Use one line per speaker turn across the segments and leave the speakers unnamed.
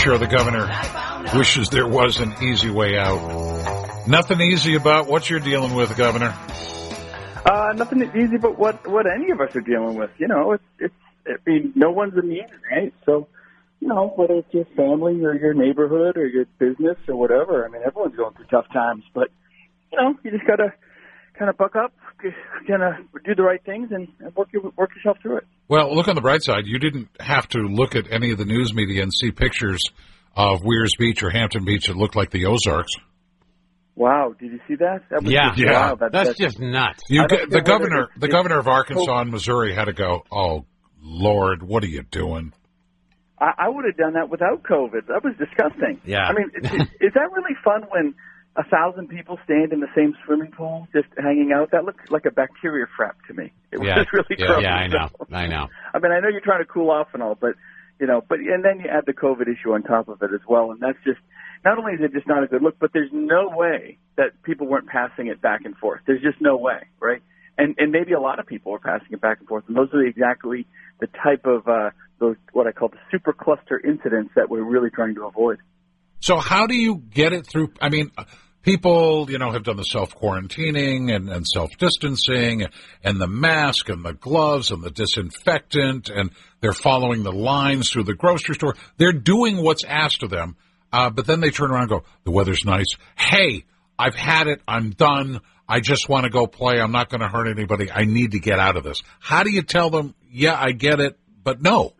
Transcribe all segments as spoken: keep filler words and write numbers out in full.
sure the governor wishes there was an easy way out. Nothing easy about what you're dealing with, Governor.
Uh, nothing easy but what, what any of us are dealing with. You know, it's, it's, I mean, no one's immune, right? So, you know, whether it's your family or your neighborhood or your business or whatever, I mean, everyone's going through tough times. But, you know, you just got to kind of buck up, kind of do the right things and work, your, work yourself through it.
Well, look on the bright side. You didn't have to look at any of the news media and see pictures of Weirs Beach or Hampton Beach that looked like the Ozarks.
Wow, did you see that? that was
yeah,
just,
yeah.
Wow, that,
that's,
that's
just nuts.
You, the governor,
it's,
the
it's,
governor of Arkansas and Missouri had to go, oh, Lord, what are you doing?
I, I would have done that without COVID. That was disgusting.
Yeah.
I mean, is, is that really fun when a thousand people stand in the same swimming pool just hanging out? That looks like a bacteria frap to me. It was
yeah.
just really
yeah,
gross.
Yeah, I know. I know.
I mean, I know you're trying to cool off and all, but, you know, but and then you add the COVID issue on top of it as well, and that's just, not only is it just not a good look, but there's no way that people weren't passing it back and forth. There's just no way, right? And and maybe a lot of people were passing it back and forth, and those are exactly the type of uh, those what I call the super cluster incidents that we're really trying to avoid.
So how do you get it through? I mean, people, you know, have done the self-quarantining and, and self-distancing and the mask and the gloves and the disinfectant, and they're following the lines through the grocery store. They're doing what's asked of them. Uh, but then they turn around and go, the weather's nice. Hey, I've had it. I'm done. I just want to go play. I'm not going to hurt anybody. I need to get out of this. How do you tell them, yeah, I get it, but no?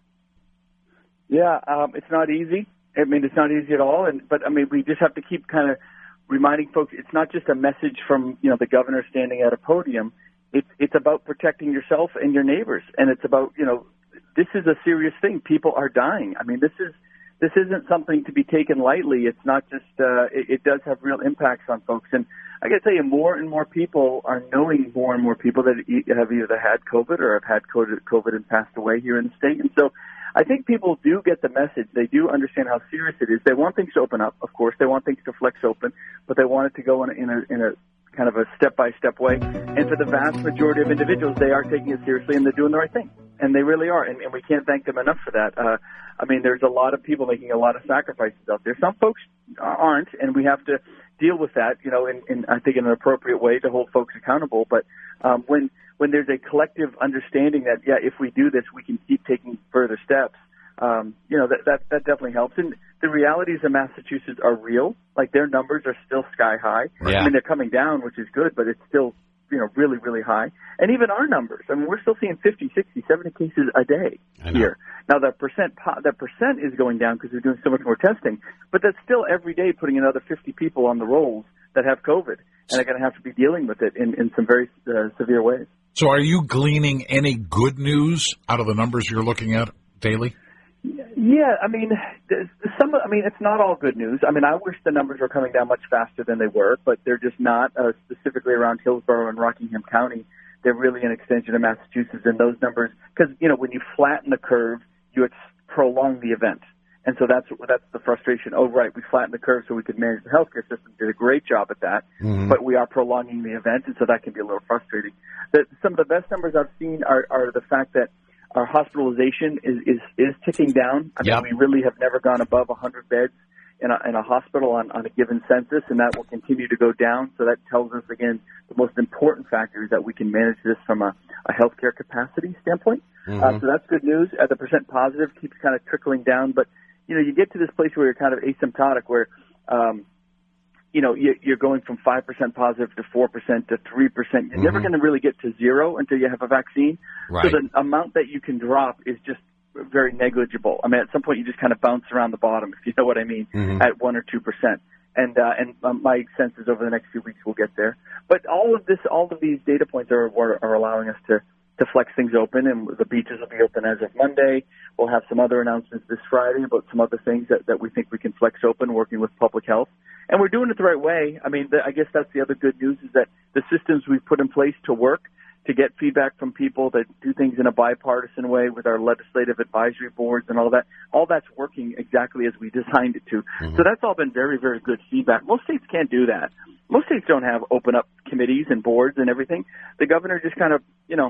Yeah, um, it's not easy. I mean, it's not easy at all. And But, I mean, we just have to keep kind of reminding folks it's not just a message from, you know, the governor standing at a podium. It's, it's about protecting yourself and your neighbors. And it's about, you know, this is a serious thing. People are dying. I mean, this is... This isn't something to be taken lightly. It's not just, uh, it, it does have real impacts on folks. And I got to tell you, more and more people are knowing more and more people that have either had COVID or have had COVID and passed away here in the state. And so I think people do get the message. They do understand how serious it is. They want things to open up, of course. They want things to flex open, but they want it to go in a, in a, in a kind of a step-by-step way. And for the vast majority of individuals, they are taking it seriously and they're doing the right thing. And they really are. And, and we can't thank them enough for that. Uh, I mean, there's a lot of people making a lot of sacrifices out there. Some folks aren't, and we have to deal with that, you know, in, in I think in an appropriate way to hold folks accountable. But um, when when there's a collective understanding that, yeah, if we do this, we can keep taking further steps, um, you know, that, that, that definitely helps. And the realities of Massachusetts are real. Like, their numbers are still sky high.
Yeah.
I mean, they're coming down, which is good, but it's still, you know, really, really high. And even our numbers, I mean, we're still seeing fifty, sixty, seventy cases a day here. Now, the percent the percent is going down because we're doing so much more testing, but that's still every day putting another fifty people on the rolls that have COVID, and they're going to have to be dealing with it in, in some very uh, severe ways.
So are you gleaning any good news out of the numbers you're looking at daily?
Yeah, I mean, some. I mean, it's not all good news. I mean, I wish the numbers were coming down much faster than they were, but they're just not. Uh, specifically around Hillsborough and Rockingham County, they're really an extension of Massachusetts. And those numbers, because you know, when you flatten the curve, you ex- prolong the event, and so that's that's the frustration. Oh, right, we flattened the curve so we could manage the healthcare system. Did a great job at that, mm-hmm. but we are prolonging the event, and so that can be a little frustrating. The, some of the best numbers I've seen are, are the fact that our hospitalization is, is, is ticking down. I
yep.
mean, we really have never gone above one hundred beds in a, in a hospital on, on a given census, and that will continue to go down. So that tells us, again, the most important factor is that we can manage this from a, a healthcare capacity standpoint. Mm-hmm. Uh, so that's good news. Uh, the percent positive keeps kind of trickling down. But, you know, you get to this place where you're kind of asymptotic, where, um, you know, you're going from five percent positive to four percent to three percent. You're mm-hmm. never going to really get to zero until you have a vaccine.
Right.
So the amount that you can drop is just very negligible. I mean, at some point you just kind of bounce around the bottom, if you know what I mean, mm-hmm. at one or two percent. And uh, and um, my sense is over the next few weeks we'll get there. But all of this, all of these data points are are, are allowing us to, to flex things open, and the beaches will be open as of Monday. We'll have some other announcements this Friday about some other things that, that we think we can flex open, working with public health. And we're doing it the right way. I mean, the, I guess that's the other good news, is that the systems we've put in place to work, to get feedback from people, that do things in a bipartisan way with our legislative advisory boards and all that, all that's working exactly as we designed it to. Mm-hmm. So that's all been very, very good feedback. Most states can't do that. Most states don't have open up committees and boards and everything. The governor just kind of, you know,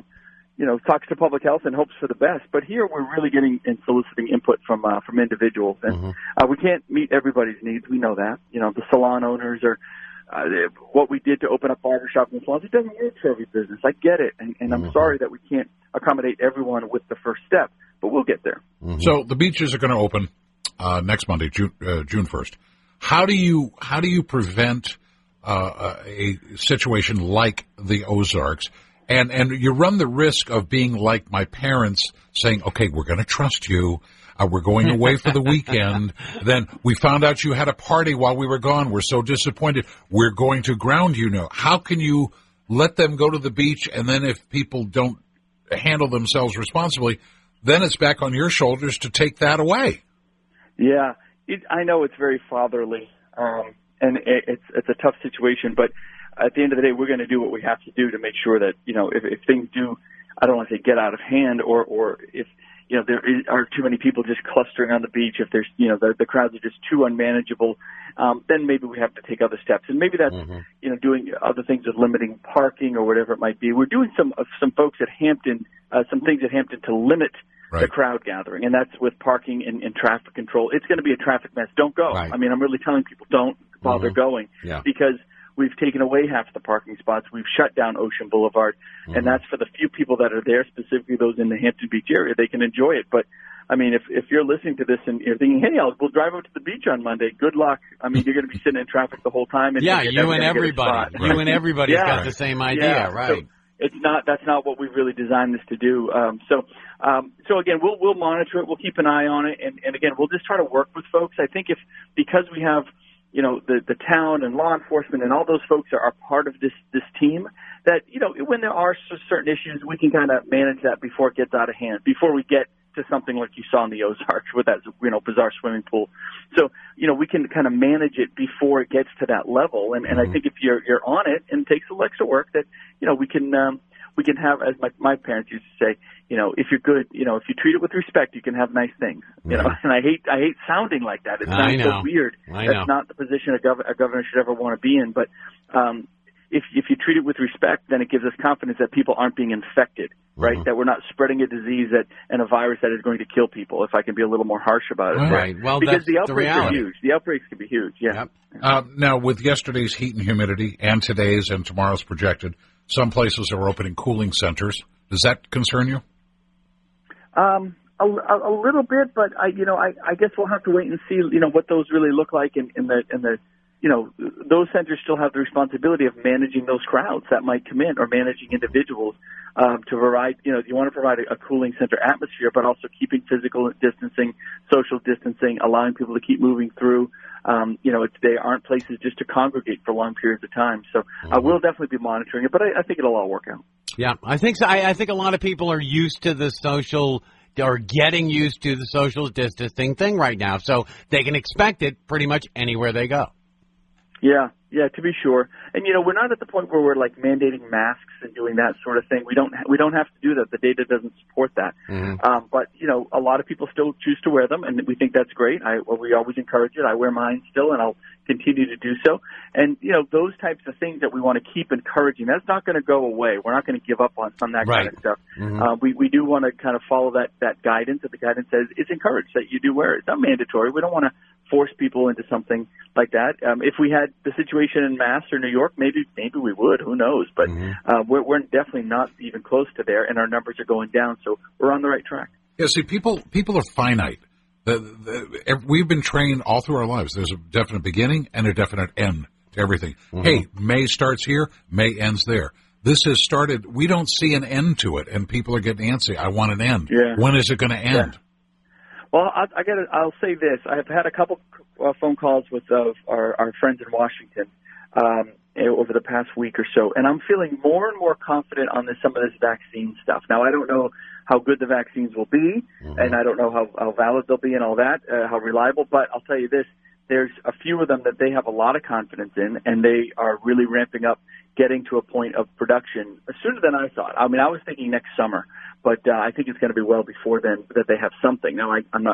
you know, talks to public health and hopes for the best. But here we're really getting and soliciting input from uh, from individuals, and mm-hmm. uh, we can't meet everybody's needs. We know that. You know, the salon owners are. Uh, what we did to open up barbershops and salons, it doesn't work for every business. I get it, and, and I'm mm-hmm. sorry that we can't accommodate everyone with the first step, but we'll get there.
Mm-hmm. So the beaches are going to open uh, next Monday, June uh, June first. How do you how do you prevent uh, a situation like the Ozarks? And and you run the risk of being like my parents saying, okay, we're going to trust you. Uh, we're going away for the weekend. Then we found out you had a party while we were gone. We're so disappointed. We're going to ground you now. How can you let them go to the beach, and then if people don't handle themselves responsibly, then it's back on your shoulders to take that away?
Yeah, it, I know it's very fatherly, um, and it, it's it's a tough situation. But at the end of the day, we're going to do what we have to do to make sure that, you know, if, if things do, I don't want to say get out of hand, or or if you know, there is, are too many people just clustering on the beach, if there's, you know, the, the crowds are just too unmanageable, um, then maybe we have to take other steps. And maybe that's, mm-hmm. you know, doing other things with limiting parking or whatever it might be. We're doing some, uh, some folks at Hampton, uh, some things at Hampton to limit right. the crowd gathering. And that's with parking and, and traffic control. It's going to be a traffic mess. Don't go. Right. I mean, I'm really telling people don't bother mm-hmm. going yeah. because we've taken away half the parking spots. We've shut down Ocean Boulevard, mm-hmm. and that's for the few people that are there, specifically those in the Hampton Beach area. They can enjoy it. But, I mean, if if you're listening to this and you're thinking, hey, I'll, we'll drive over to the beach on Monday, good luck. I mean, you're going to be sitting in traffic the whole time. And
yeah, you and everybody. You and everybody's
yeah.
got the same idea,
yeah.
right.
So it's not, that's not what we've really designed this to do. Um, so, um, so again, we'll we'll monitor it. We'll keep an eye on it. And, and again, we'll just try to work with folks. I think if because we have – you know, the, the town and law enforcement and all those folks are, are part of this, this team, that, you know, when there are certain issues, we can kind of manage that before it gets out of hand, before we get to something like you saw in the Ozarks with that, you know, bizarre swimming pool. So, you know, we can kind of manage it before it gets to that level. And, and mm-hmm. I think if you're, you're on it and it takes a little extra work, that, you know, we can, um, we can have, as my, my parents used to say, you know, if you're good, you know, if you treat it with respect, you can have nice things, you know, and I hate, I hate sounding like that. It sounds so weird.
I
That's
know.
not the position a, gov- a governor should ever want to be in. But, um, if, if you treat it with respect, then it gives us confidence that people aren't being infected, right? Mm-hmm. That we're not spreading a disease that, and a virus that is going to kill people, if I can be a little more harsh about it.
Right. Well,
because
that's
the outbreaks
the
are huge. The outbreaks can be huge. Yeah.
Yep.
Uh, now, with yesterday's heat and humidity and today's and tomorrow's projected, some places are opening cooling centers. Does that concern you?
Um, a, a, a little bit, but I, you know, I, I guess we'll have to wait and see, you know, what those really look like in, in the, in the, you know, those centers still have the responsibility of managing those crowds that might come in, or managing individuals, um, to provide, you know, you want to provide a, a cooling center atmosphere, but also keeping physical distancing, social distancing, allowing people to keep moving through. Um, you know, it's, they aren't places just to congregate for long periods of time. So I uh, will definitely be monitoring it, but I, I think it'll all work out.
Yeah, I think so. I, I think a lot of people are used to the social, or getting used to the social distancing thing right now, so they can expect it pretty much anywhere they go.
Yeah, yeah, to be sure. And, you know, we're not at the point where we're, like, mandating masks and doing that sort of thing. We don't we don't have to do that. The data doesn't support that. Mm-hmm. Um, but, you know, a lot of people still choose to wear them, and we think that's great. I, well, we always encourage it. I wear mine still, and I'll continue to do so. And, you know, those types of things that we want to keep encouraging, that's not going to go away. We're not going to give up on, on that
right.
kind of stuff.
Mm-hmm.
Uh, we, we do want to kind of follow that, that guidance, that the guidance says it's encouraged that you do wear it. It's not mandatory. We don't want to force people into something like that. Um, if we had the situation in Mass or New York, maybe maybe we would. Who knows? But mm-hmm. uh, we're, we're definitely not even close to there, and our numbers are going down, so we're on the right track.
Yeah, see, people people are finite. The, the, we've been trained all through our lives. There's a definite beginning and a definite end to everything. Mm-hmm. Hey, May starts here, May ends there. This has started. We don't see an end to it, and people are getting antsy. I want an end.
Yeah.
When is it going to end?
Yeah. Well, I, I got. I'll say this: I've had a couple uh, phone calls with uh, our, our friends in Washington um, over the past week or so, and I'm feeling more and more confident on this, some of this vaccine stuff. Now, I don't know how good the vaccines will be, mm-hmm. and I don't know how, how valid they'll be and all that, uh, how reliable. But I'll tell you this: there's a few of them that they have a lot of confidence in, and they are really ramping up, getting to a point of production sooner than I thought. I mean, I was thinking next summer. But uh, I think it's going to be well before then that they have something. Now, I, I'm not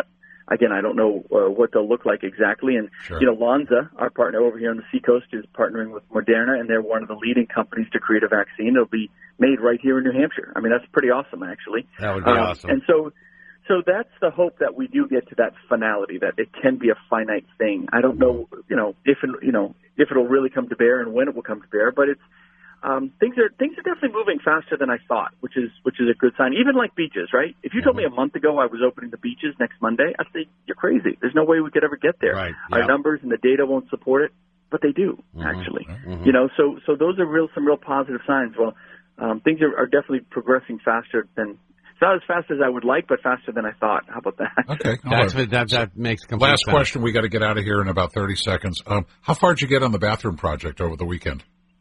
again, I don't know uh, what they'll look like exactly. And,
sure.
you know, Lonza, our partner over here on the Seacoast, is partnering with Moderna, and they're one of the leading companies to create a vaccine. It'll be made right here in New Hampshire. I mean, that's pretty awesome, actually.
That would be
um,
awesome.
And so, so that's the hope, that we do get to that finality, that it can be a finite thing. I don't know, you know, if it, you know, if it'll really come to bear and when it will come to bear, but it's, Um, things are things are definitely moving faster than I thought, which is which is a good sign. Even like beaches, right? If you told me a month ago I was opening the beaches next Monday, I'd say you're crazy. There's no way we could ever get there.
Right.
Our
Yep.
numbers and the data won't support it, but they do
Mm-hmm.
actually.
Mm-hmm.
You know, so so those are real some real positive signs. Well, um, things are, are definitely progressing faster than. It's not as fast as I would like, but faster than I thought. How about that?
Okay. all
That's
right.
what, that that makes complete
Last
sense.
question. We got to get out of here in about thirty seconds. Um, how far did you get on the bathroom project over the weekend?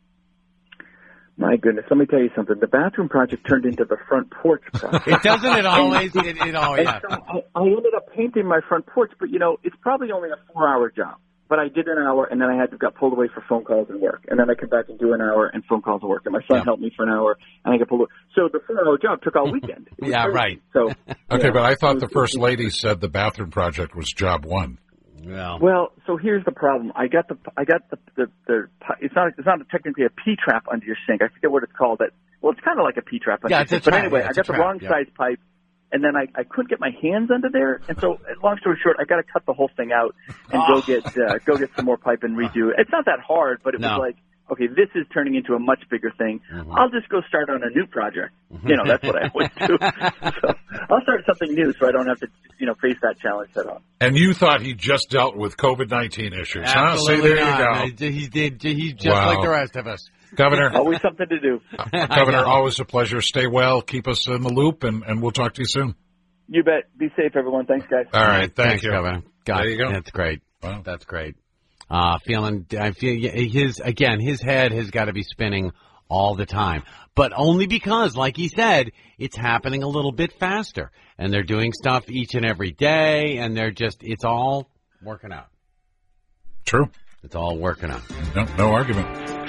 My goodness, let me tell you something. The bathroom project turned into the front porch project.
It doesn't it always? It, it always.
And so I, I ended up painting my front porch, but you know, it's probably only a four-hour job. But I did an hour, and then I had to got pulled away for phone calls and work, and then I come back and do an hour and phone calls and work. And my son
Yeah.
helped me for an hour, and I got pulled away. So the four-hour job took all weekend. It was
Yeah,
crazy.
right.
So
Okay,
yeah,
but I thought
it
the
was-
first lady said the bathroom project was job one.
Well,
Well, so here's the problem. I got the I got the the, the it's not it's not technically a P trap under your sink. I forget what it's called. That well, it's kind of like a P trap under
Yeah,
your
it's a
sink. But
trap.
anyway,
Yeah,
I
it's
got
a
the
trap.
wrong
Yeah.
size pipe, and then I I couldn't get my hands under there, and so long story short, I got to cut the whole thing out and go get uh, go get some more pipe and redo it. It's not that hard, but it
No.
was like, okay, this is turning into a much bigger thing.
Mm-hmm.
I'll just go start on a new project. You know, that's what I always do. So I'll start something new, so I don't have to you know face that challenge head on.
And you thought he just dealt with COVID nineteen issues, huh? See,
absolutely
there you
not.
go.
He did. He's just
Wow.
like the rest of us.
Governor,
Always something to do.
Governor, always a pleasure. Stay well. Keep us in the loop, and, and we'll talk to you soon.
You bet. Be safe, everyone. Thanks, guys.
All right. Thank
Thanks,
you.
Governor. God,
There you go.
That's great.
Wow.
That's great. Uh, feeling, I feel his, again, his head has got to be spinning all the time, but only because, like he said, it's happening a little bit faster, and they're doing stuff each and every day, and they're just, it's all working out.
True.
It's all working out.
No, no argument.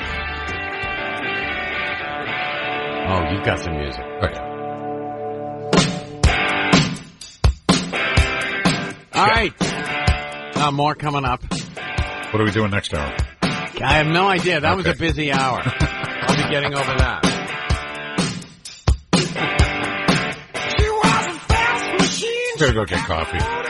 Oh, you've got some music.
Okay.
All right. Uh, more coming up.
What are we doing next hour?
I have no idea. That was
Okay.
a busy hour. I'll be getting over that.
Gotta go get coffee.